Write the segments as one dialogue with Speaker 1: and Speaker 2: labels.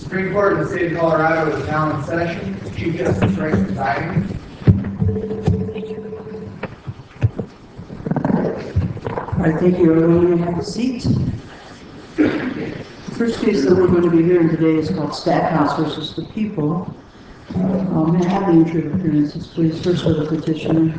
Speaker 1: Supreme Court of the State of Colorado is now in session. Chief Justice Wright presiding.
Speaker 2: All right, thank you. Everyone may have a seat. The first case that we're going to be hearing today is called Stackhouse versus the People. May I have the entry of appearances, please? First for the petitioner.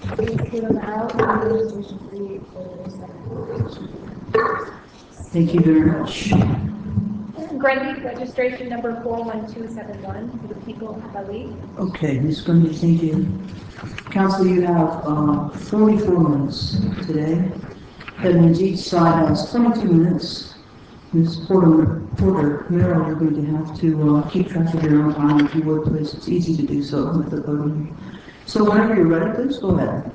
Speaker 2: Thank you very much.
Speaker 3: Grundy, registration number 41271 for the People of Bali.
Speaker 2: Okay, Ms. Grundy, thank you. Council, you have 44 minutes today. That means each side has 22 minutes. Ms. Porter Merrill, you're going to have to keep track of your own time if you would, please. It's easy to do so with the voting. So whenever you're ready, please go ahead.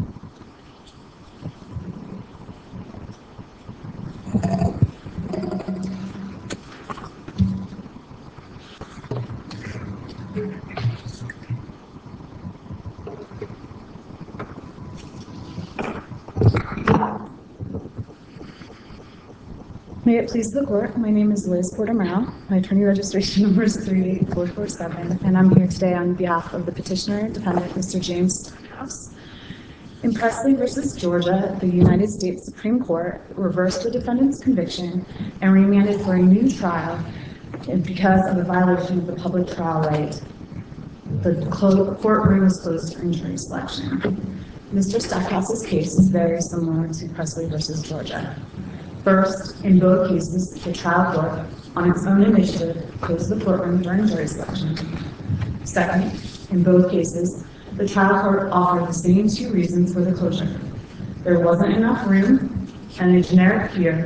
Speaker 4: May it please the court, my name is Liz Porter-Merrill. My attorney registration number is 38447, and I'm here today on behalf of the petitioner, defendant, Mr. James Stackhouse. In Presley versus Georgia, the United States Supreme Court reversed the defendant's conviction and remanded for a new trial because of a violation of the public trial right. The courtroom was closed for jury selection. Mr. Stackhouse's case is very similar to Presley versus Georgia. First, in both cases, the trial court, on its own initiative, closed the courtroom during jury selection. Second, in both cases, the trial court offered the same two reasons for the closure. There wasn't enough room, and a generic fear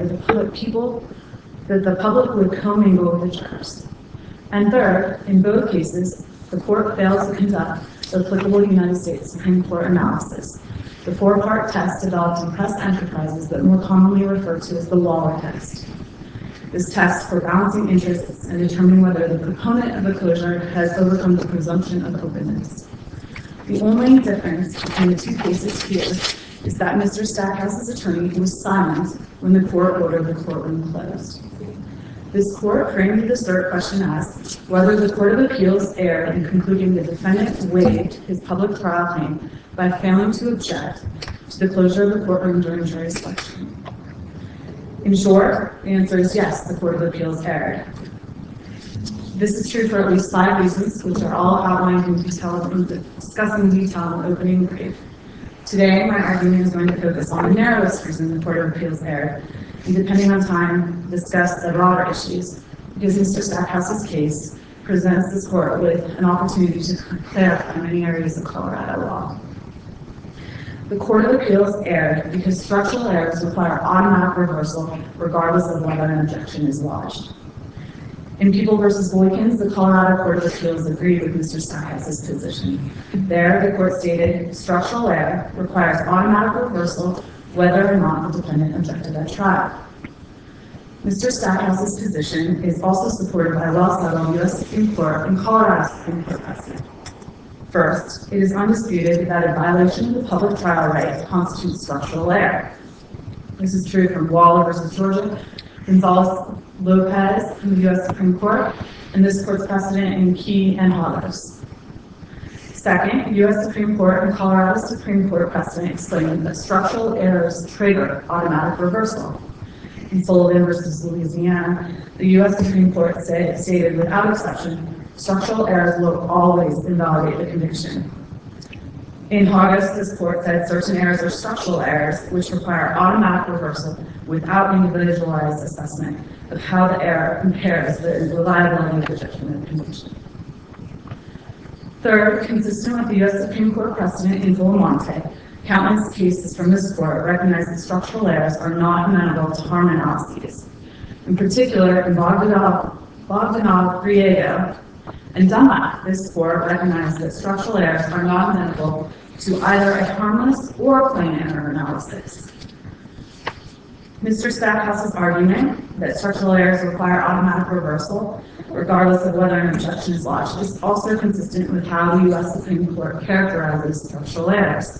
Speaker 4: that the public would commingle with the jurors. And third, in both cases, the court failed to conduct the applicable United States Supreme Court analysis, the four-part test developed in Press Enterprises that more commonly referred to as the Waller test. This test for balancing interests and determining whether the proponent of the closure has overcome the presumption of openness. The only difference between the two cases here is that Mr. Stackhouse's attorney was silent when the court ordered the courtroom closed. This court framed the cert question as whether the Court of Appeals erred in concluding the defendant waived his public trial claim by failing to object to the closure of the courtroom during jury selection. In short, the answer is yes, the Court of Appeals erred. This is true for at least 5 reasons, which are all outlined in detail and discussed in detail in the opening brief. Today, my argument is going to focus on the narrowest reason the Court of Appeals erred, and depending on time, discuss the broader issues, because Mr. Stackhouse's case presents this court with an opportunity to clarify many areas of Colorado law. The Court of Appeals erred because structural errors require automatic reversal regardless of whether an objection is lodged. In People v. Boykins, the Colorado Court of Appeals agreed with Mr. Stackhouse's position. There, the court stated, structural error requires automatic reversal whether or not the defendant objected at trial. Mr. Stackhouse's position is also supported by a well-settled U.S. Supreme Court and Colorado Supreme Court precedent. First, it is undisputed that a violation of the public trial right constitutes structural error. This is true from Waller v. Georgia, Gonzalez-Lopez from the U.S. Supreme Court, and this court's precedent in Key and Hollers. Second, U.S. Supreme Court and Colorado Supreme Court precedent explain that structural errors trigger automatic reversal. In Sullivan v. Louisiana, the U.S. Supreme Court stated without exception, structural errors will always invalidate the conviction. In August, this court said certain errors are structural errors which require automatic reversal without individualized assessment of how the error impairs the reliability of the judgment of conviction. Third, consistent with the U.S. Supreme Court precedent in Villamonte, countless cases from this court recognize that structural errors are not amenable to harm analyses. In particular, in Bogdanov-Griego and Dunlap, this court recognized that structural errors are not amenable to either a harmless or plain error analysis. Mr. Stackhouse's argument that structural errors require automatic reversal, regardless of whether an objection is lodged, is also consistent with how the U.S. Supreme Court characterizes structural errors.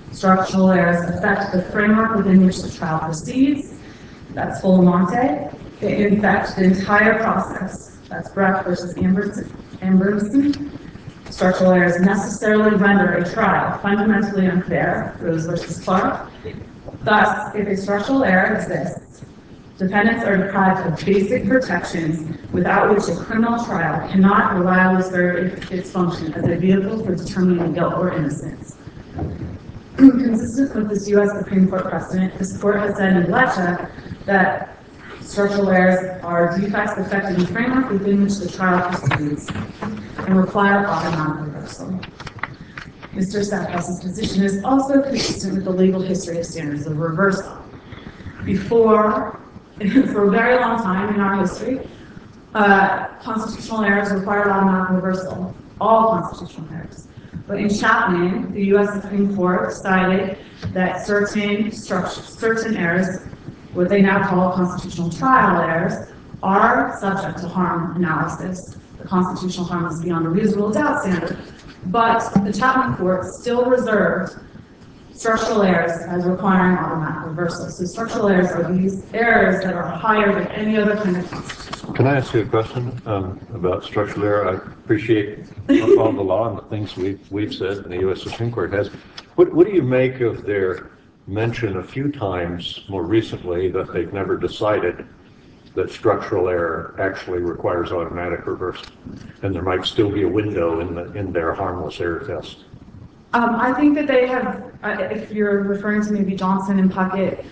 Speaker 4: Structural errors affect the framework within which the trial proceeds, that's Villamonte, In fact, the entire process, that's Breck versus Amberson, structural errors necessarily render a trial fundamentally unfair, Rose versus Clark. Thus, if a structural error exists, defendants are deprived of basic protections without which a criminal trial cannot reliably serve its function as a vehicle for determining guilt or innocence. Consistent with this U.S. Supreme Court precedent, this court has said in Lecha that structural errors are defects affecting the framework within which the trial proceeds and require automatic reversal. Mr. Stackhouse' position is also consistent with the legal history of standards of reversal. For a very long time in our history, constitutional errors required automatic reversal, all constitutional errors. But in Chapman, the U.S. Supreme Court decided that certain errors, what they now call constitutional trial errors, are subject to harm analysis. The constitutional harm is beyond a reasonable doubt standard. But the Chapman Court still reserved structural errors as requiring automatic reversal. So structural errors are these errors that are higher than any other kind of constitutional.
Speaker 5: Can I ask you a question about structural error? I appreciate all the law and the things we've said and the U.S. Supreme Court has. What do you make of their mention a few times more recently that they've never decided that structural error actually requires automatic reversal, and there might still be a window in their harmless error test?
Speaker 4: I think that they have, if you're referring to maybe Johnson and Puckett,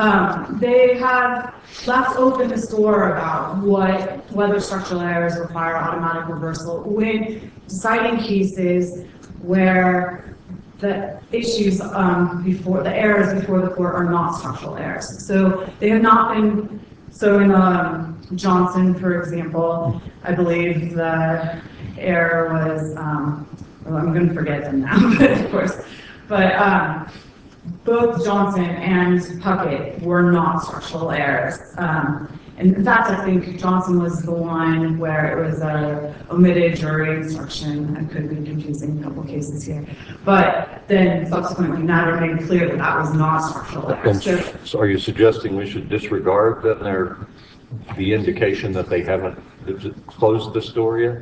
Speaker 4: they have left open this door about whether structural errors require automatic reversal when deciding cases where the issues before the errors before the court are not structural errors. So they have not been. So in Johnson, for example, I believe the error was. I'm going to forget them now, but of course. But both Johnson and Puckett were not structural errors. And in fact, I think Johnson was the one where it was a omitted jury instruction. I could be confusing a couple cases here. But then subsequently Nader made clear that that was not structural errors.
Speaker 5: So are you suggesting we should disregard the indication that they haven't closed this door yet?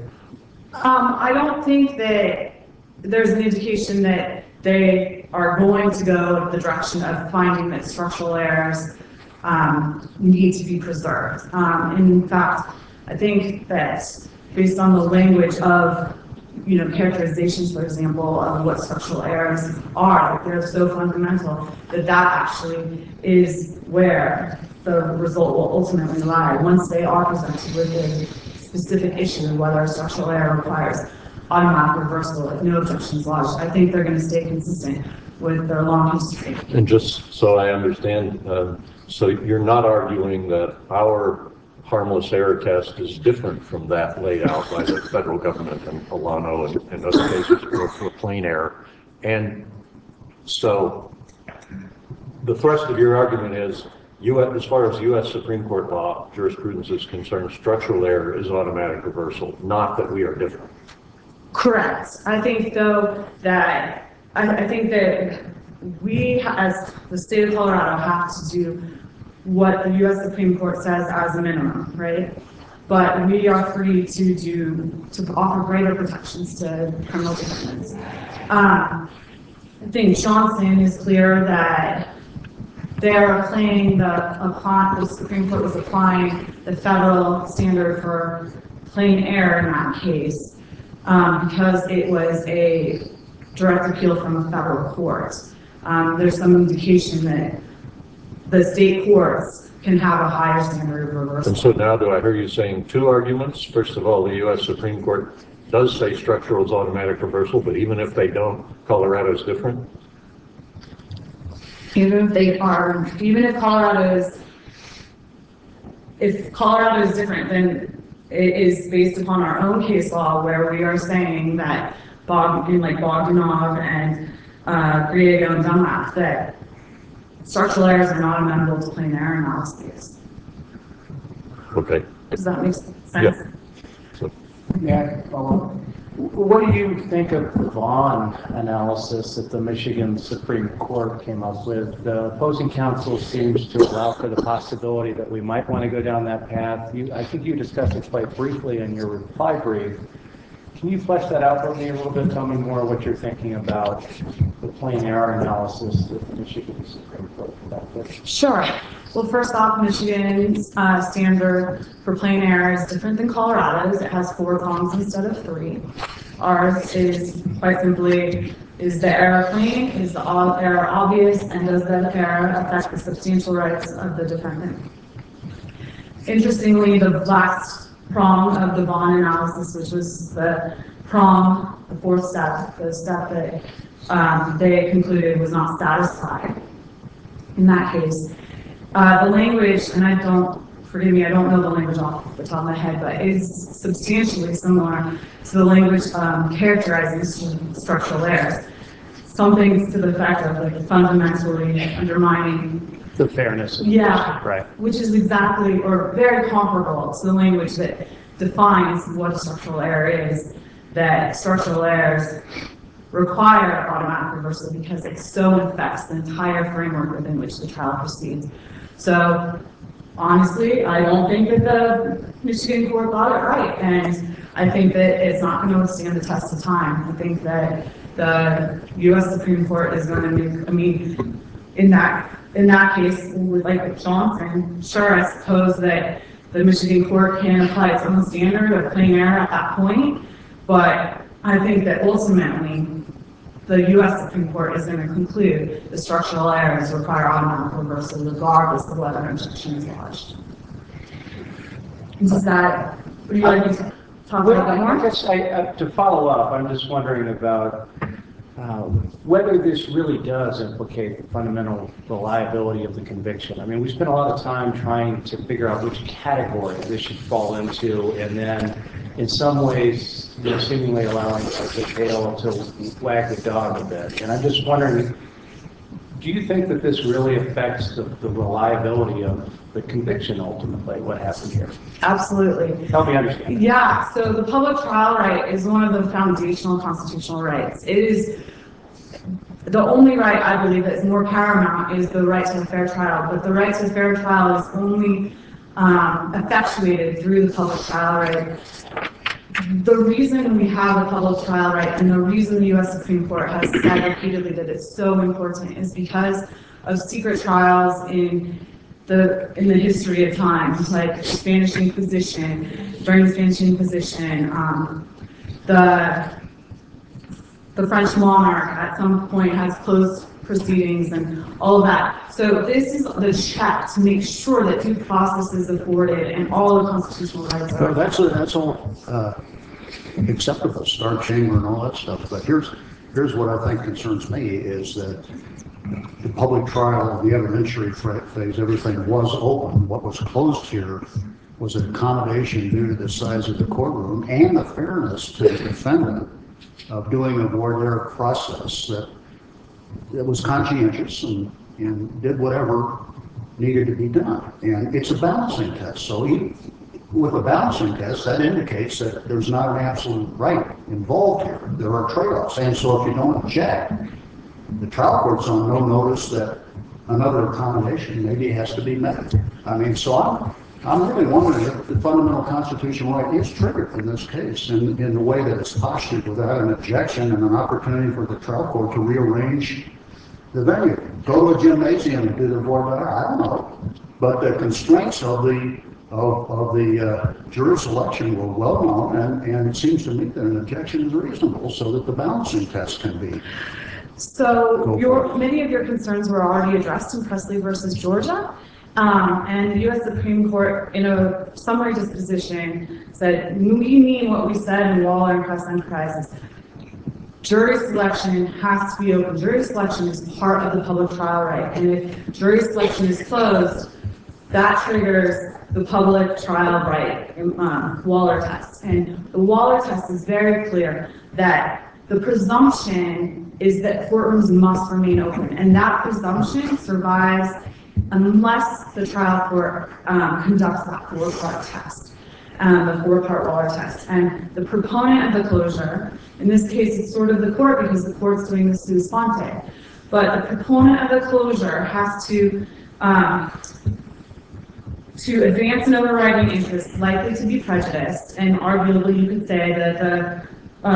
Speaker 4: I don't think that there's an indication that they are going to go the direction of finding that structural errors need to be preserved. In fact, I think that based on the language of characterizations, for example, of what structural errors are, they're so fundamental that actually is where the result will ultimately lie. Once they are presented with a specific issue, whether a structural error requires automatic reversal if no objections lodged, I think they're going to stay consistent with their long history.
Speaker 5: And just so I understand, so you're not arguing that our harmless error test is different from that laid out by the federal government and Alano and other cases for plain error. And so the thrust of your argument is, as far as U.S. Supreme Court law jurisprudence is concerned, structural error is automatic reversal, not that we are different.
Speaker 4: Correct. I think, though, that we, as the state of Colorado, have to do what the U.S. Supreme Court says as a minimum, right? But we are free to offer greater protections to criminal defendants. I think Johnson is clear that they're playing the Supreme Court was applying the federal standard for plain error in that case. Because it was a direct appeal from a federal court. There's some indication that the state courts can have a higher standard of reversal.
Speaker 5: And so now do I hear you saying two arguments? First of all, the U.S. Supreme Court does say structural is automatic reversal, but even if they don't, Colorado is different?
Speaker 4: If Colorado is different, then it is based upon our own case law, where we are saying that Bogdanov and Griego and Dunlap, that structural errors are not amenable to plain error analysis.
Speaker 5: Okay.
Speaker 4: Does that make sense?
Speaker 5: Yeah. So,
Speaker 1: Yeah, follow.
Speaker 6: What do you think of the Vaughn analysis that the Michigan Supreme Court came up with? The opposing counsel seems to allow for the possibility that we might want to go down that path. I think you discussed it quite briefly in your reply brief. Can you flesh that out for me a little bit? Tell me more what you're thinking about the plain error analysis that the Michigan Supreme Court came up with.
Speaker 4: Sure. Well, first off, Michigan's standard for plain error is different than Colorado's. It has 4 prongs instead of 3. Ours is quite simply, is the error plain, is the error obvious, and does that error affect the substantial rights of the defendant? Interestingly, the last prong of the Vaughn analysis, which was the prong, the 4th step, the step that they concluded was not satisfied in that case. The language, and forgive me, I don't know the language off the top of my head, but is substantially similar to the language characterizing structural errors. Something to the effect of like fundamentally undermining
Speaker 6: the fairness. Right.
Speaker 4: Which is exactly or very comparable to the language that defines what a structural error is, that structural errors require automatic reversal because it so affects the entire framework within which the trial proceeds. So honestly, I don't think that the Michigan court got it right, and I think that it's not going to withstand the test of time. I think that the U.S. Supreme Court is going to make, in that case, like Johnson, sure, I suppose that the Michigan court can apply its own standard of plain error at that point, but I think that ultimately the U.S. Supreme Court is going to conclude the structural errors require automatic reversal regardless of whether an objection is lodged. Would you like me to talk about that more?
Speaker 6: I guess to follow up, I'm just wondering about whether this really does implicate the fundamental reliability of the conviction. I mean, we spent a lot of time trying to figure out which category this should fall into, and then in some ways, you're seemingly allowing the tail to wag the dog a bit. And I'm just wondering, do you think that this really affects the reliability of the conviction ultimately, what happened here?
Speaker 4: Absolutely.
Speaker 6: Help me understand.
Speaker 4: Yeah, so the public trial right is one of the foundational constitutional rights. It is the only right, I believe, that is more paramount is the right to a fair trial, but the right to a fair trial is only effectuated through the public trial right. The reason we have a public trial right and the reason the U.S. Supreme Court has said repeatedly that it's so important is because of secret trials in the history of time, like the Spanish Inquisition, during the Spanish Inquisition, the French monarch at some point has closed proceedings and all of that. So this is the check to make sure that due process is afforded and all the constitutional rights are.
Speaker 7: That's all acceptable, Star Chamber and all that stuff. But here's what I think concerns me is that the public trial, the evidentiary phase, everything was open. What was closed here was an accommodation due to the size of the courtroom and the fairness to the defendant of doing a voir dire process that was conscientious and did whatever needed to be done. And it's a balancing test. So with a balancing test, that indicates that there's not an absolute right involved here. There are trade-offs. And so if you don't object, the trial court's on no notice that another accommodation maybe has to be met. I mean, so I'm really wondering if the fundamental constitutional right is triggered in this case in the way that it's postured without an objection and an opportunity for the trial court to rearrange the venue. Go to a gymnasium and do the voir dire. I don't know. But the constraints of the jury selection were well known, and it seems to me that an objection is reasonable so that the balancing test can be.
Speaker 4: So many of your concerns were already addressed in Presley versus Georgia. And the U.S. Supreme Court, in a summary disposition, said, we mean what we said in Waller and Press Enterprises. Jury selection has to be open. Jury selection is part of the public trial right. And if jury selection is closed, that triggers the public trial right, Waller test. And the Waller test is very clear that the presumption is that courtrooms must remain open. And that presumption survives unless the trial court conducts that four-part test. the four-part Waller test. And the proponent of the closure, in this case, it's sort of the court because the court's doing the sua sponte. But the proponent of the closure has to advance an overriding interest likely to be prejudiced, and arguably you could say that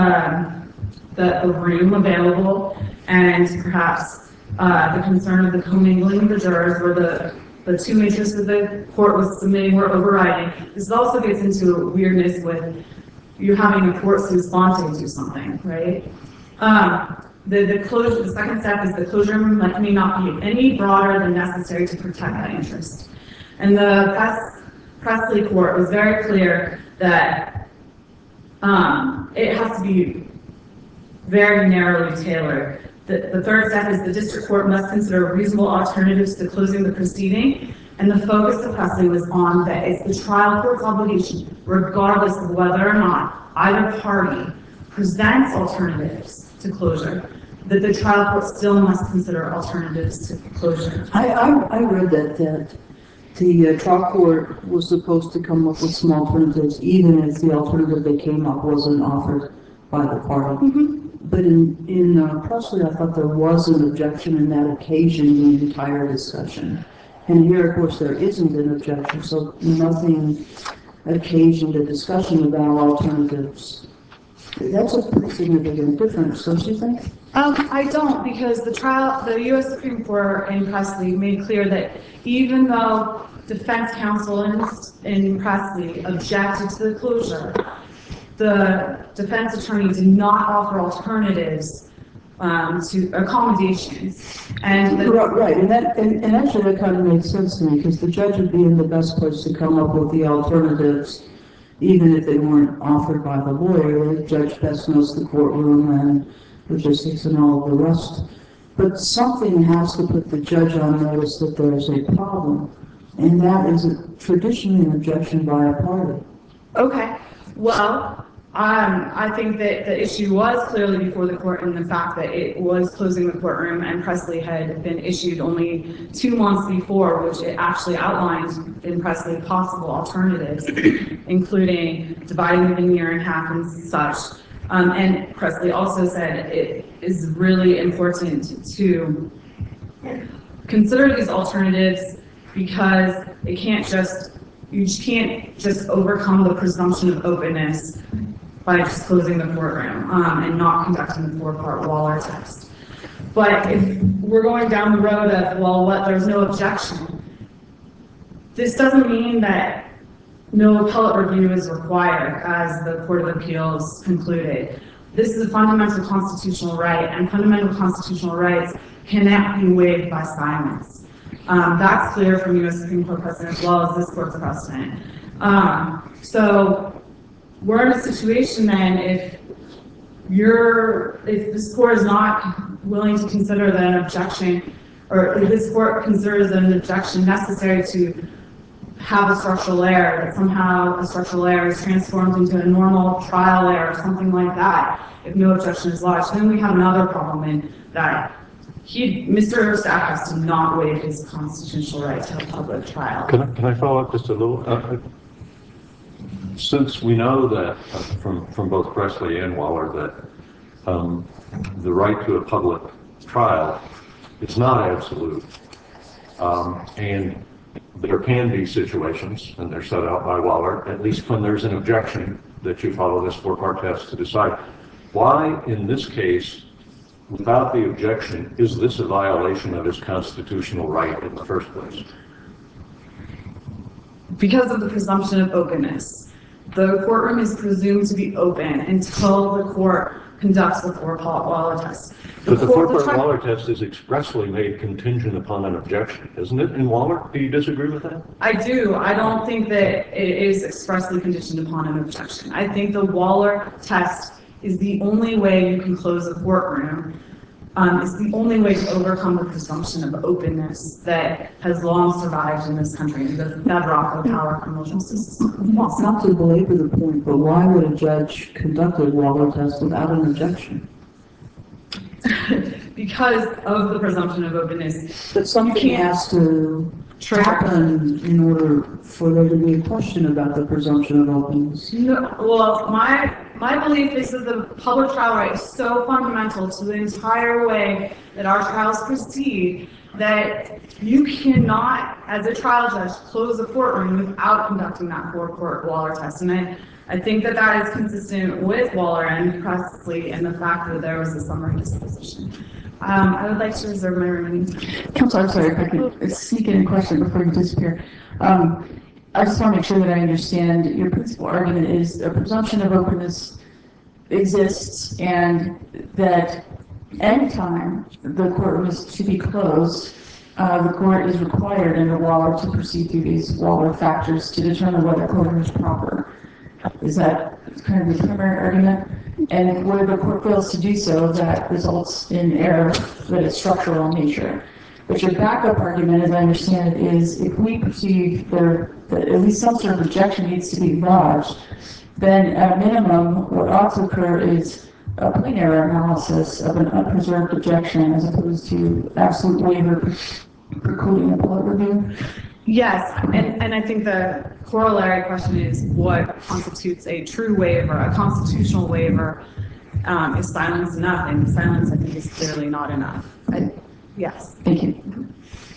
Speaker 4: the room available and perhaps the concern of the commingling of the jurors were the two interests that the court was submitting were overriding. This also gets into weirdness with you having a court sua sponte do something, right? The closure, the second step is the closure may not be any broader than necessary to protect that interest. And the Presley court was very clear that it has to be very narrowly tailored. The third step is the district court must consider reasonable alternatives to closing the proceeding, and the focus of Presley was on that it's the trial court's obligation, regardless of whether or not either party presents alternatives to closure, that the trial court still must consider alternatives to closure.
Speaker 2: I read that the trial court was supposed to come up with some alternatives, even if the alternative they came up wasn't offered by the party. But in Presley, I thought there was an objection, and that occasioned the entire discussion. And here, of course, there isn't an objection, so nothing occasioned a discussion about alternatives. That's a pretty significant difference, don't you think?
Speaker 4: I don't, because the U.S. Supreme Court in Presley made clear that even though defense counsel in Presley objected to the closure, the defense attorney did not offer alternatives to accommodations.
Speaker 2: Right, and actually that kind of makes sense to me, because the judge would be in the best place to come up with the alternatives, even if they weren't offered by the lawyer. The judge best knows the courtroom and logistics and all of the rest. But something has to put the judge on notice that there's a problem, and that is traditionally an objection by a party.
Speaker 4: Okay, well, I think that the issue was clearly before the court in the fact that it was closing the courtroom, and Presley had been issued only 2 months before, which it actually outlined in Presley possible alternatives, including dividing the veneer in half and such. And Presley also said it is really important to consider these alternatives because you can't just overcome the presumption of openness by just closing the courtroom and not conducting the four-part Waller test. But if we're going down the road of, well, there's no objection, this doesn't mean that no appellate review is required, as the Court of Appeals concluded. This is a fundamental constitutional right, and fundamental constitutional rights cannot be waived by silence. That's clear from U.S. Supreme Court precedent as well as this court's precedent. So we're in a situation then, if this court is not willing to consider that an objection, or if this court considers an objection necessary to have a structural error, that somehow a structural error is transformed into a normal trial error or something like that, if no objection is lodged, then we have another problem in that Mr. Stack has to not waive his constitutional right to a public trial.
Speaker 5: Can I follow up just a little? Since we know that from both Presley and Waller that the right to a public trial is not absolute, and there can be situations, and they're set out by Waller, at least when there's an objection, that you follow this four-part test to decide. Why, in this case, without the objection, is this a violation of his constitutional right in the first place?
Speaker 4: Because of the presumption of openness. The courtroom is presumed to be open until the court conducts the four-part Waller test.
Speaker 5: But the four-part Waller test is expressly made contingent upon an objection, isn't it, in Waller? Do you disagree with that?
Speaker 4: I do. I don't think that it is expressly conditioned upon an objection. I think the Waller test is the only way you can close a courtroom. It's the only way to overcome the presumption of openness that has long survived in this country, the bedrock of our criminal justice system.
Speaker 2: Not to belabor the point, but why would a judge conduct a Waller test without an objection?
Speaker 4: Because of the presumption of openness.
Speaker 2: But something has to happen in order for there to be a question about the presumption of openness?
Speaker 4: No, well, my belief is that the public trial right is so fundamental to the entire way that our trials proceed that you cannot, as a trial judge, close the courtroom without conducting that four-court Waller test. And I think that that is consistent with Waller and Presley and the fact that there was a summary disposition. I would like to reserve my remaining time.
Speaker 8: Council, I'm sorry, if I could sneak in a question before you disappear. I just want to make sure that I understand your principal argument is a presumption of openness exists and that anytime the courtroom is to be closed, the court is required under Waller to proceed through these Waller factors to determine whether courtroom is proper. Is that kind of the primary argument? And where the court fails to do so, that results in error that is structural in nature. But your backup argument, as I understand it, is if we perceive that at least some sort of objection needs to be lodged, then at a minimum, what ought to occur is a plain error analysis of an unpreserved objection as opposed to absolute waiver precluding appellate review.
Speaker 4: Yes, and I think the corollary question is what constitutes a true waiver, a constitutional waiver. Is silence enough? And silence, I think, is clearly not enough. Yes.
Speaker 8: Thank you.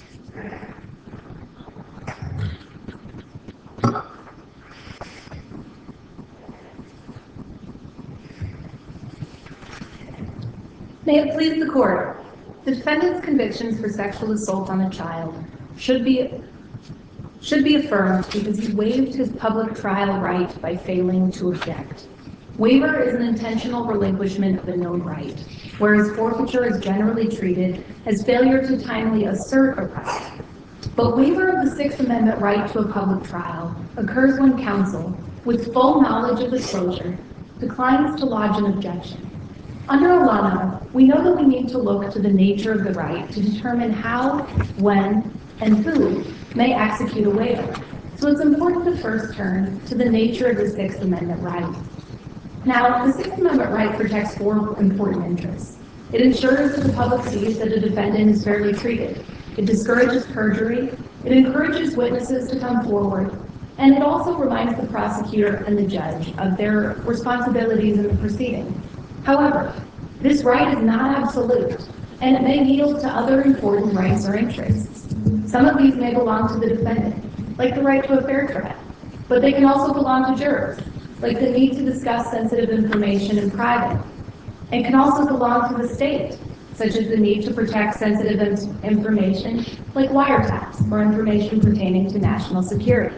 Speaker 3: May it please the court. The defendant's convictions for sexual assault on a child should be affirmed because he waived his public trial right by failing to object. Waiver is an intentional relinquishment of a known right, whereas forfeiture is generally treated as failure to timely assert a right. But waiver of the Sixth Amendment right to a public trial occurs when counsel, with full knowledge of disclosure, declines to lodge an objection. Under Olano, we know that we need to look to the nature of the right to determine how, when, and who may execute a waiver. So it's important to first turn to the nature of the Sixth Amendment right. Now, the Sixth Amendment right protects four important interests. It ensures that the public sees that a defendant is fairly treated. It discourages perjury. It encourages witnesses to come forward. And it also reminds the prosecutor and the judge of their responsibilities in the proceeding. However, this right is not absolute, and it may yield to other important rights or interests. Some of these may belong to the defendant, like the right to a fair trial, but they can also belong to jurors, like the need to discuss sensitive information in private, and can also belong to the state, such as the need to protect sensitive information, like wiretaps or information pertaining to national security.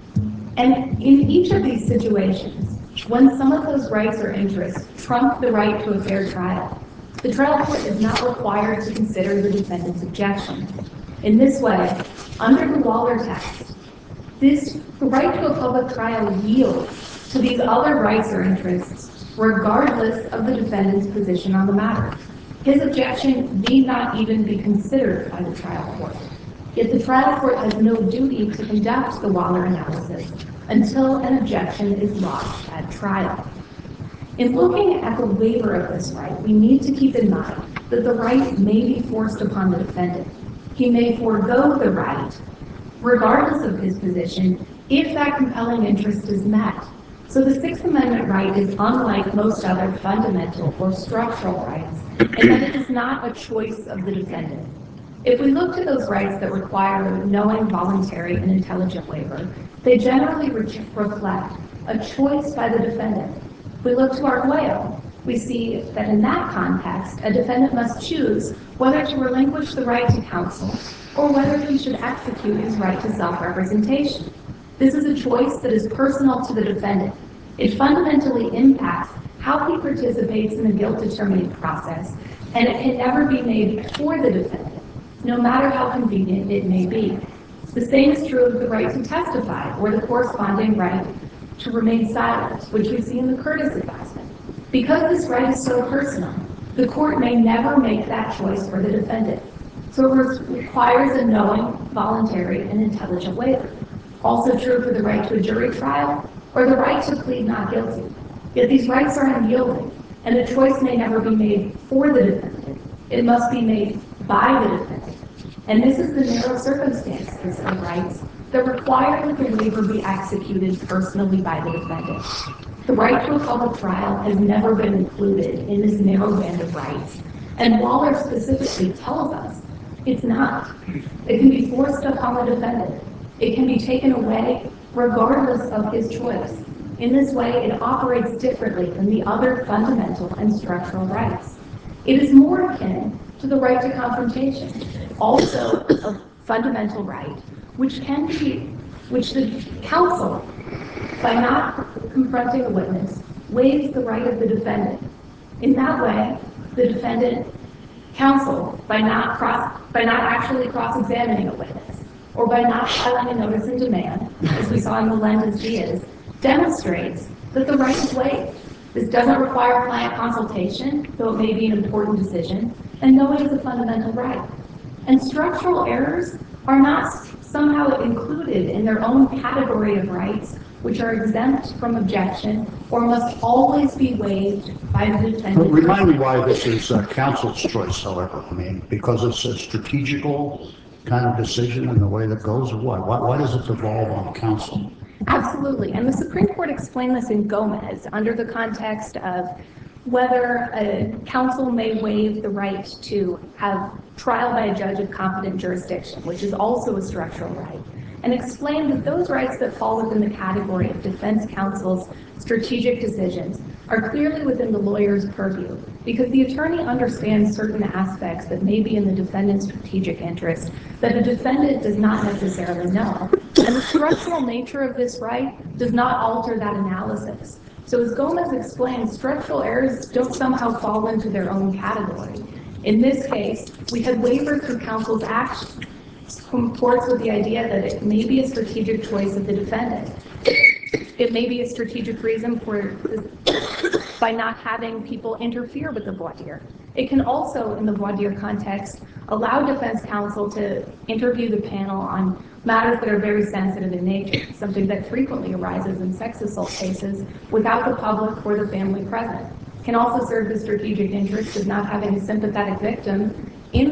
Speaker 3: And in each of these situations, when some of those rights or interests trump the right to a fair trial, the trial court is not required to consider the defendant's objection. In this way, under the Waller test, the right to a public trial yields to these other rights or interests regardless of the defendant's position on the matter. His objection need not even be considered by the trial court. Yet the trial court has no duty to conduct the Waller analysis until an objection is lodged at trial. In looking at the waiver of this right, we need to keep in mind that the right may be forced upon the defendant. He may forego the right, regardless of his position, if that compelling interest is met. So the Sixth Amendment right is unlike most other fundamental or structural rights, in that it is not a choice of the defendant. If we look to those rights that require knowing, voluntary, and intelligent waiver, they generally reflect a choice by the defendant. If we look to Arguello, we see that in that context, a defendant must choose whether to relinquish the right to counsel or whether he should execute his right to self-representation. This is a choice that is personal to the defendant. It fundamentally impacts how he participates in the guilt-determining process, and it can never be made for the defendant, no matter how convenient it may be. The same is true of the right to testify or the corresponding right to remain silent, which we see in the Curtis advisement. Because this right is so personal, the court may never make that choice for the defendant. So it requires a knowing, voluntary, and intelligent waiver. Also true for the right to a jury trial or the right to plead not guilty. Yet these rights are unyielding, and the choice may never be made for the defendant. It must be made by the defendant. And this is the narrow circumstances of rights that require that the waiver be executed personally by the defendant. The right to a public trial has never been included in this narrow band of rights. And Waller specifically tells us it's not. It can be forced upon the defendant. It can be taken away regardless of his choice. In this way, it operates differently than the other fundamental and structural rights. It is more akin to the right to confrontation, also a fundamental right, which the counsel, by not confronting a witness, waives the right of the defendant. In that way, the defendant counsel, by not actually cross-examining a witness, or by not filing a notice in demand, as we saw in Melendez-Diaz, demonstrates that the right is waived. This doesn't require client consultation, though it may be an important decision, and no, it is a fundamental right. And structural errors are not somehow included in their own category of rights, which are exempt from objection or must always be waived by the defendant.
Speaker 7: Remind me why this is counsel's choice, however. I mean, because it's a strategical kind of decision in the way that goes, or what? Why does it devolve on counsel?
Speaker 3: Absolutely. And the Supreme Court explained this in Gomez under the context of whether a counsel may waive the right to have trial by a judge of competent jurisdiction, which is also a structural right, and explained that those rights that fall within the category of defense counsel's strategic decisions are clearly within the lawyer's purview, because the attorney understands certain aspects that may be in the defendant's strategic interest that the defendant does not necessarily know. And the structural nature of this right does not alter that analysis. So as Gomez explained, structural errors don't somehow fall into their own category. In this case, we had waiver through counsel's action, comports with the idea that it may be a strategic choice of the defendant. It may be a strategic reason for by not having people interfere with the voir dire. It can also, in the voir dire context, allow defense counsel to interview the panel on matters that are very sensitive in nature, something that frequently arises in sex assault cases without the public or the family present. It can also serve the strategic interest of not having a sympathetic victim in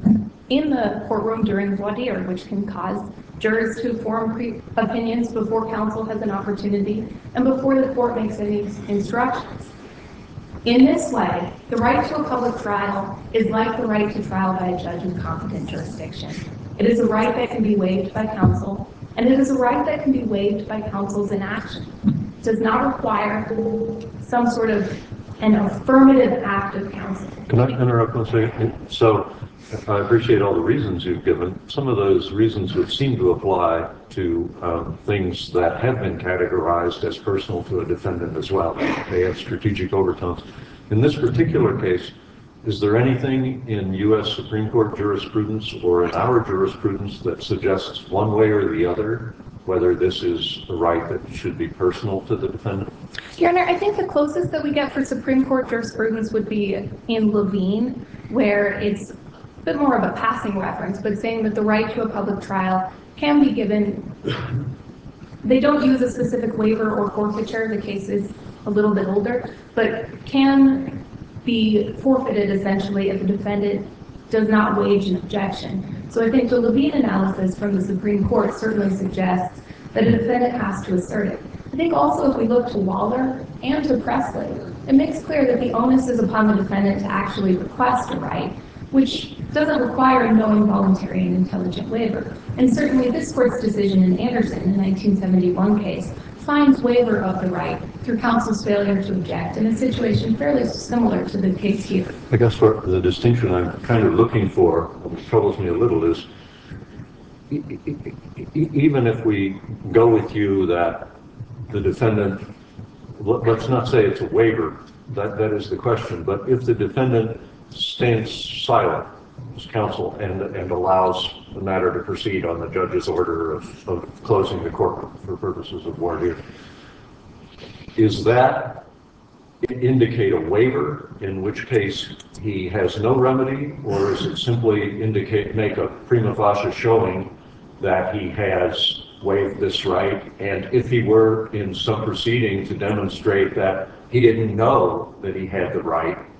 Speaker 3: the courtroom during voir dire, which can cause jurors to form opinions before counsel has an opportunity and before the court makes any instructions. In this way, the right to a public trial is like the right to trial by a judge of competent jurisdiction. It is a right that can be waived by counsel, and it is a right that can be waived by counsel's inaction. It does not require some sort of an affirmative act of counsel.
Speaker 5: Can I interrupt one second? So I appreciate all the reasons you've given. Some of those reasons would seem to apply to things that have been categorized as personal to a defendant as well. They have strategic overtones. In this particular case, is there anything in U.S. Supreme Court jurisprudence or in our jurisprudence that suggests one way or the other whether this is a right that should be personal to the defendant?
Speaker 3: Your Honor, I think the closest that we get for Supreme Court jurisprudence would be in Levine, where it's a bit more of a passing reference, but saying that the right to a public trial can be given. They don't use a specific waiver or forfeiture. The case is a little bit older, but can be forfeited essentially if the defendant does not wage an objection. So I think the Levine analysis from the Supreme Court certainly suggests that a defendant has to assert it. I think also if we look to Waller and to Presley, it makes clear that the onus is upon the defendant to actually request a right, which doesn't require a knowing, voluntary, and intelligent waiver. And certainly this court's decision in Anderson, in the 1971 case, finds waiver of the right through counsel's failure to object in a situation fairly similar to the case here.
Speaker 5: I guess what the distinction I'm kind of looking for, what troubles me a little, is even if we go with you that the defendant, let's not say it's a waiver, that is the question, but if the defendant stands silent as counsel and allows the matter to proceed on the judge's order of closing the court for purposes of voir dire, is that indicate a waiver, in which case he has no remedy, or is it simply make a prima facie showing that he has waived this right, and if he were in some proceeding to demonstrate that he didn't know that he had the right,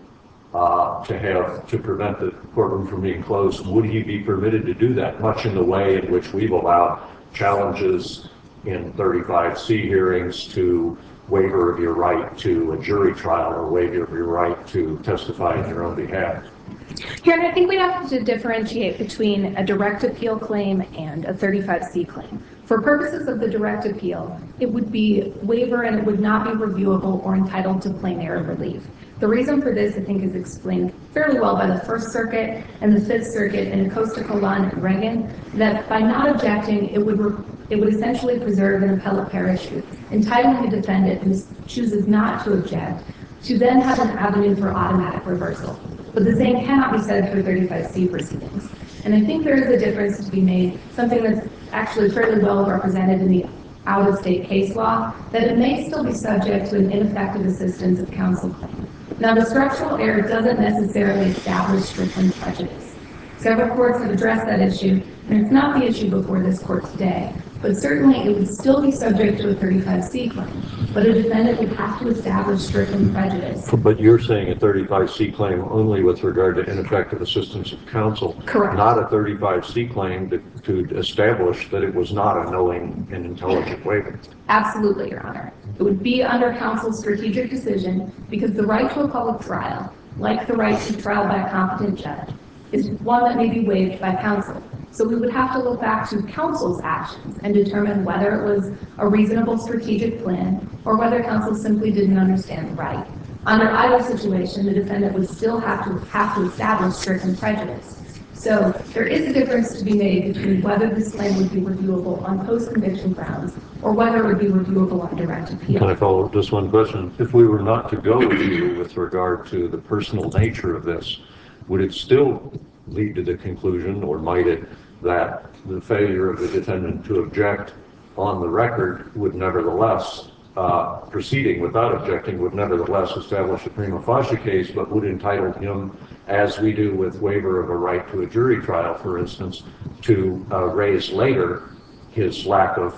Speaker 5: to prevent the courtroom from being closed, would he be permitted to do that, much in the way in which we've allowed challenges in 35C hearings to waiver of your right to a jury trial or waiver of your right to testify in your own behalf?
Speaker 3: Here, I think we'd have to differentiate between a direct appeal claim and a 35C claim. For purposes of the direct appeal, it would be waiver and it would not be reviewable or entitled to plain error relief. The reason for this, I think, is explained fairly well by the First Circuit and the Fifth Circuit in Acosta, Colan, and Reagan, that by not objecting, it would essentially preserve an appellate parachute, entitling a defendant who chooses not to object to then have an avenue for automatic reversal. But the same cannot be said for 35C proceedings. And I think there is a difference to be made, something that's actually fairly well represented in the out-of-state case law, that it may still be subject to an ineffective assistance of counsel claim. Now, the structural error doesn't necessarily establish Strickland prejudice. Several courts have addressed that issue, and it's not the issue before this court today, but certainly it would still be subject to a 35C claim, but a defendant would have to establish Strickland prejudice.
Speaker 5: But you're saying a 35C claim only with regard to ineffective assistance of counsel.
Speaker 3: Correct.
Speaker 5: Not a 35C claim to establish that it was not a knowing and intelligent waiver.
Speaker 3: Absolutely, Your Honor. It would be under counsel's strategic decision because the right to a public trial, like the right to trial by a competent judge, is one that may be waived by counsel. So we would have to look back to counsel's actions and determine whether it was a reasonable strategic plan or whether counsel simply didn't understand the right. Under either situation, the defendant would still have to establish Strickland prejudice. So there is a difference to be made between whether this claim would be reviewable on post-conviction grounds or whether it would be reviewable on direct appeal.
Speaker 5: Can I follow up just one question? If we were not to go with you with regard to the personal nature of this, would it still lead to the conclusion, or might it, that the failure of the defendant to object on the record would nevertheless, proceeding without objecting, would nevertheless establish a prima facie case, but would entitle him, as we do with waiver of a right to a jury trial, for instance, to raise later his lack of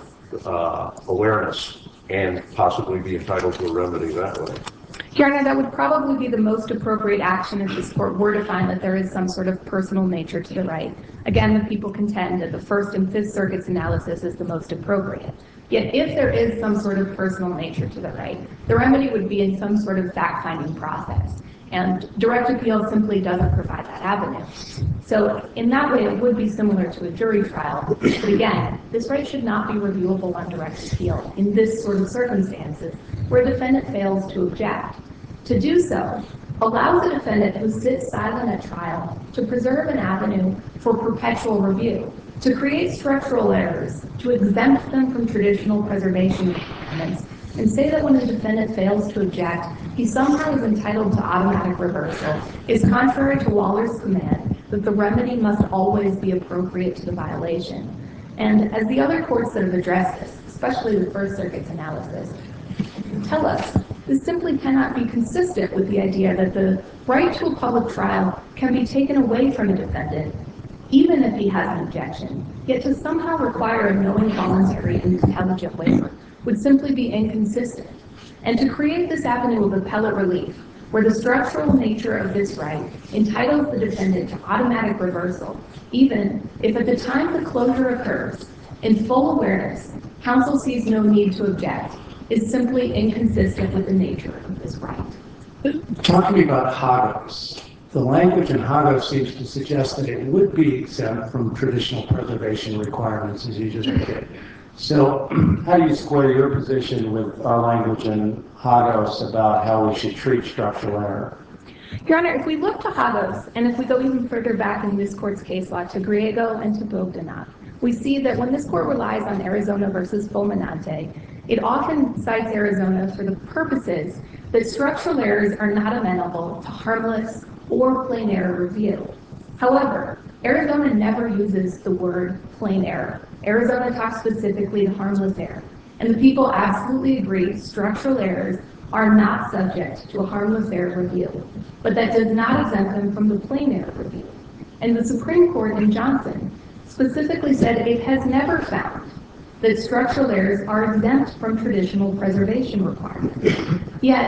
Speaker 5: awareness and possibly be entitled to a remedy that way?
Speaker 3: Your Honor, that would probably be the most appropriate action if this court were to find that there is some sort of personal nature to the right. Again, the people contend that the First and Fifth Circuit's analysis is the most appropriate. Yet if there is some sort of personal nature to the right, the remedy would be in some sort of fact-finding process. And direct appeal simply doesn't provide that avenue. So in that way, it would be similar to a jury trial. But again, this right should not be reviewable on direct appeal in this sort of circumstances where a defendant fails to object. To do so allows a defendant who sits silent at trial to preserve an avenue for perpetual review, to create structural errors, to exempt them from traditional preservation requirements, and say that when a defendant fails to object, he somehow is entitled to automatic reversal, is contrary to Waller's command that the remedy must always be appropriate to the violation. And as the other courts that have addressed this, especially the First Circuit's analysis, tell us, this simply cannot be consistent with the idea that the right to a public trial can be taken away from a defendant, even if he has an objection, yet to somehow require a knowing, voluntary, and intelligent waiver would simply be inconsistent. And to create this avenue of appellate relief, where the structural nature of this right entitles the defendant to automatic reversal, even if at the time the closure occurs, in full awareness, counsel sees no need to object, is simply inconsistent with the nature of this right.
Speaker 9: Talking about Hagos, the language in Hagos seems to suggest that it would be exempt from traditional preservation requirements, as you just did. So how do you square your position with our language in Hagos about how we should treat structural error?
Speaker 3: Your Honor, if we look to Hagos, and if we go even further back in this court's case law to Griego and to Bogdanov, we see that when this court relies on Arizona versus Fulminante, it often cites Arizona for the purposes that structural errors are not amenable to harmless or plain error review. However, Arizona never uses the word plain error. Arizona talks specifically to harmless error. And the people absolutely agree structural errors are not subject to a harmless error review. But that does not exempt them from the plain error review. And the Supreme Court in Johnson specifically said it has never found that structural errors are exempt from traditional preservation requirements. Yet,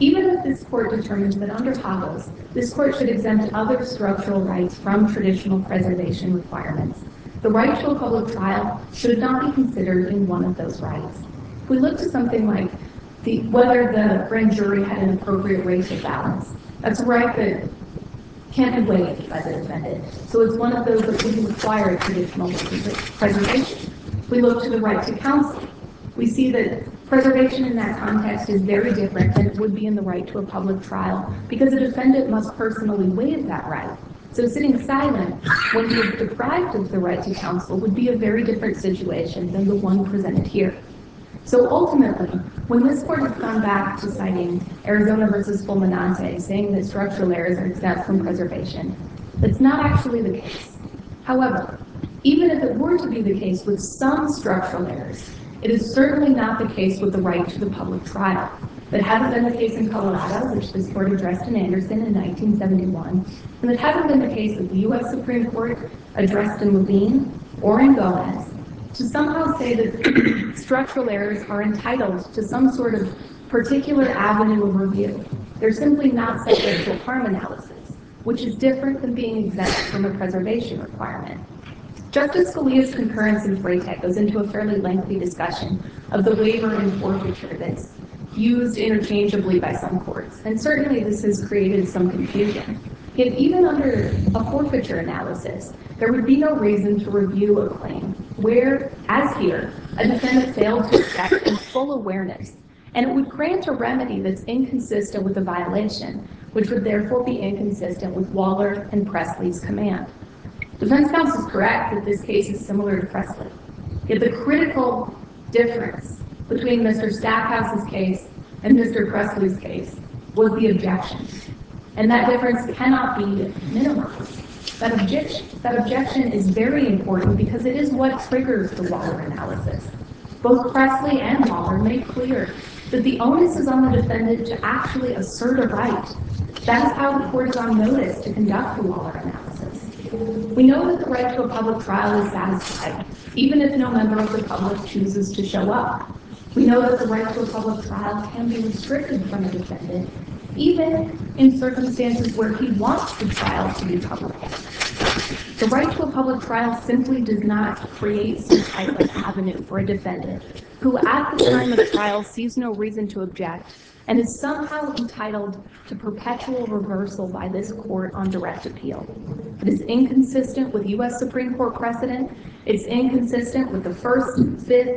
Speaker 3: Even if this court determines that under Hagos, this court should exempt other structural rights from traditional preservation requirements, the right to a public trial should not be considered in one of those rights. If we look to something like whether the grand jury had an appropriate racial balance, that's a right that can't be waived by the defendant. So it's one of those that wouldn't require traditional preservation. If we look to the right to counsel, we see that preservation in that context is very different than it would be in the right to a public trial because a defendant must personally waive that right. So sitting silent when he is deprived of the right to counsel would be a very different situation than the one presented here. So ultimately, when this court has gone back to citing Arizona versus Fulminante, saying that structural errors are exempt from preservation, that's not actually the case. However, even if it were to be the case with some structural errors, it is certainly not the case with the right to the public trial. That hasn't been the case in Colorado, which this court addressed in Anderson in 1971, and it hasn't been the case that the U.S. Supreme Court addressed in Levine or in Gomez. To somehow say that structural errors are entitled to some sort of particular avenue of review, they're simply not subject to a harm analysis, which is different than being exempt from a preservation requirement. Justice Scalia's concurrence in Freytech goes into a fairly lengthy discussion of the waiver and forfeiture that's used interchangeably by some courts, and certainly this has created some confusion. Yet even under a forfeiture analysis, there would be no reason to review a claim where, as here, a defendant failed to object in full awareness, and it would grant a remedy that's inconsistent with the violation, which would therefore be inconsistent with Waller and Presley's command. Defense counsel is correct that this case is similar to Presley. Yet the critical difference between Mr. Stackhouse's case and Mr. Presley's case was the objection. And that difference cannot be minimized. That objection is very important because it is what triggers the Waller analysis. Both Presley and Waller make clear that the onus is on the defendant to actually assert a right. That is how the court is on notice to conduct the Waller analysis. We know that the right to a public trial is satisfied, even if no member of the public chooses to show up. We know that the right to a public trial can be restricted from a defendant, even in circumstances where he wants the trial to be public. The right to a public trial simply does not create some type of avenue for a defendant who at the time of trial sees no reason to object and is somehow entitled to perpetual reversal by this court on direct appeal. It is inconsistent with U.S. Supreme Court precedent. It's inconsistent with the First and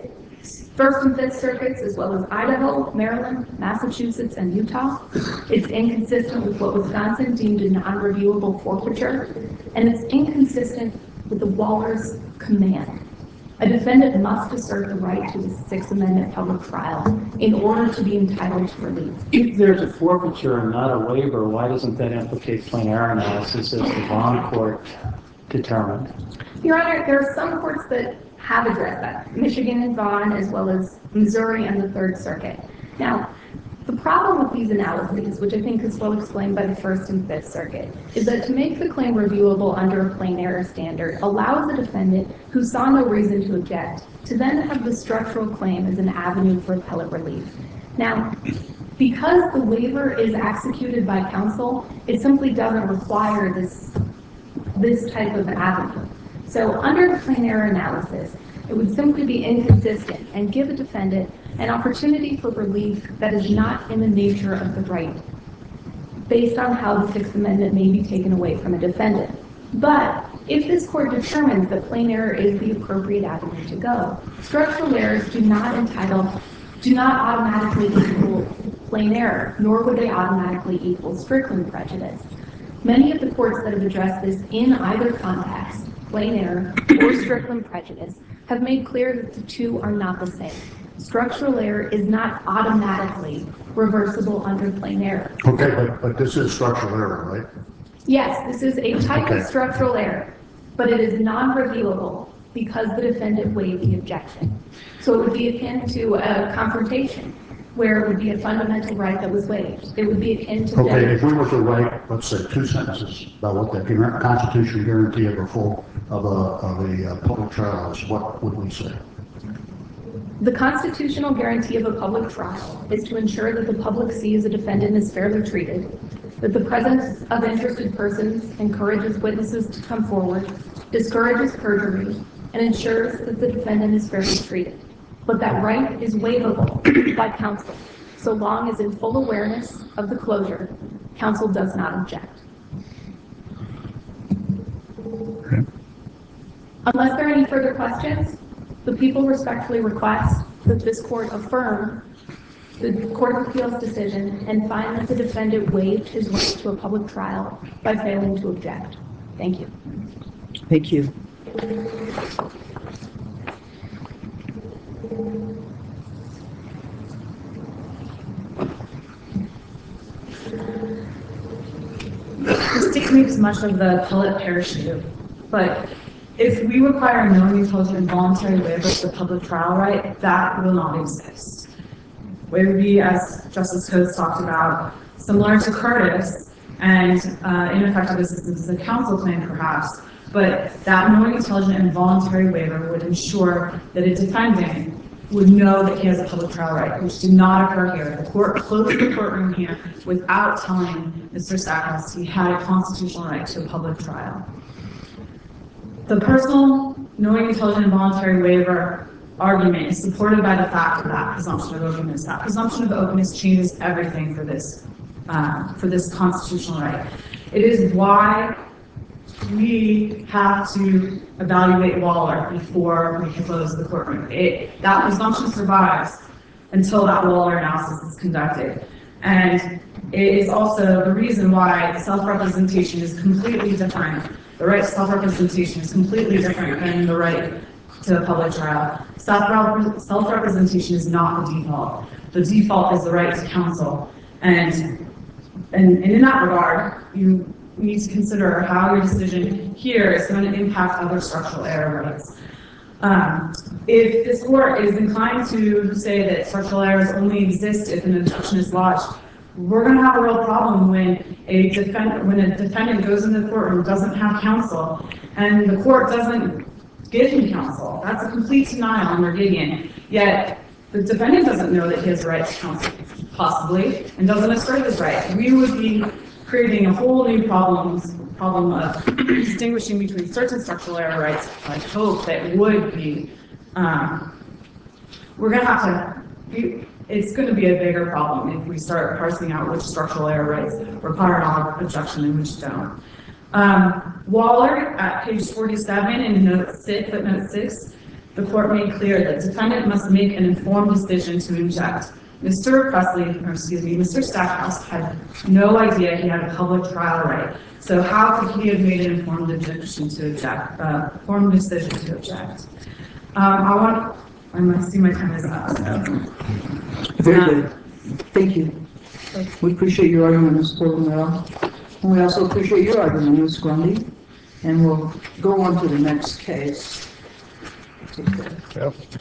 Speaker 3: Fifth Circuits, as well as Idaho, Maryland, Massachusetts, and Utah. It's inconsistent with what Wisconsin deemed a non-reviewable forfeiture, and it's inconsistent with the Waller's command. A defendant must assert the right to the Sixth Amendment public trial in order to be entitled to relief.
Speaker 6: If there's a forfeiture and not a waiver, why doesn't that implicate plain error analysis as the Vaughn court determined?
Speaker 3: Your Honor, there are some courts that have addressed that, Michigan and Vaughn, as well as Missouri and the Third Circuit. Now, the problem with these analyses, which I think is well explained by the First and Fifth Circuit, is that to make the claim reviewable under a plain error standard allows the defendant who saw no reason to object to then have the structural claim as an avenue for appellate relief. Now, because the waiver is executed by counsel, it simply doesn't require this type of avenue. So under the plain error analysis, it would simply be inconsistent and give a defendant an opportunity for relief that is not in the nature of the right, based on how the Sixth Amendment may be taken away from a defendant. But if this court determines that plain error is the appropriate avenue to go, structural errors do not automatically equal plain error, nor would they automatically equal Strickland prejudice. Many of the courts that have addressed this in either context, plain error or Strickland prejudice, have made clear that the two are not the same. Structural error is not automatically reversible under plain error.
Speaker 7: Okay, but this is structural error, right?
Speaker 3: Yes, this is a type of structural error, but it is non-reviewable because the defendant waived the objection. So it would be akin to a confrontation, where it would be a fundamental right that was waived. It would be akin to...
Speaker 7: Okay, if we were to write, let's say, 2 sentences about what the Constitution guarantee of a public trial is, what would we say?
Speaker 3: The constitutional guarantee of a public trial is to ensure that the public sees a defendant is fairly treated, that the presence of interested persons encourages witnesses to come forward, discourages perjury, and ensures that the defendant is fairly treated. But that right is waivable by counsel, so long as in full awareness of the closure, counsel does not object. Unless there are any further questions, the people respectfully request that this court affirm the Court of Appeals decision and find that the defendant waived his right to a public trial by failing to object. Thank you.
Speaker 2: Thank you.
Speaker 4: The state makes much of the appellate parachute, but if we require knowing, intelligent, and voluntary waiver of the public trial right, that will not exist. It would be, as Justice Coates talked about, similar to Curtis and ineffective assistance as a counsel claim, perhaps, but that knowing, intelligent, and voluntary waiver would ensure that a defendant would know that he has a public trial right, which did not occur here. The court closed the courtroom here without telling Mr. Stackhouse he had a constitutional right to a public trial. The personal, knowing, intelligent, and voluntary waiver argument is supported by the fact of that presumption of openness. That presumption of openness changes everything for this constitutional right. It is why we have to evaluate Waller before we close the courtroom. That presumption survives until that Waller analysis is conducted. And it is also the reason why self-representation is completely different. The right to self-representation is completely different than the right to a public trial. Self-representation is not the default. The default is the right to counsel. And in that regard, you need to consider how your decision here is going to impact other structural error rights. If this court is inclined to say that structural errors only exist if an objection is lodged, we're going to have a real problem when a defendant goes into the courtroom, doesn't have counsel, and the court doesn't give him counsel. That's a complete denial under Gideon. Yet the defendant doesn't know that he has a right to counsel, possibly, and doesn't assert his right. We would be creating a whole new problem of distinguishing between certain structural error rights. I hope that would be, we're going to have to, it's going to be a bigger problem if we start parsing out which structural error rights require an objection and which don't. Waller, at page 47 in footnote 6, the court made clear that defendant must make an informed decision to object. Mr. Stackhouse had no idea he had a public trial right. So how could he have made an informed objection to object, informed decision to object? I see my time is up.
Speaker 2: Very good. Thank you. We appreciate your argument, Ms. Portman. And we also appreciate your argument, Ms. Grundy. And we'll go on to the next case.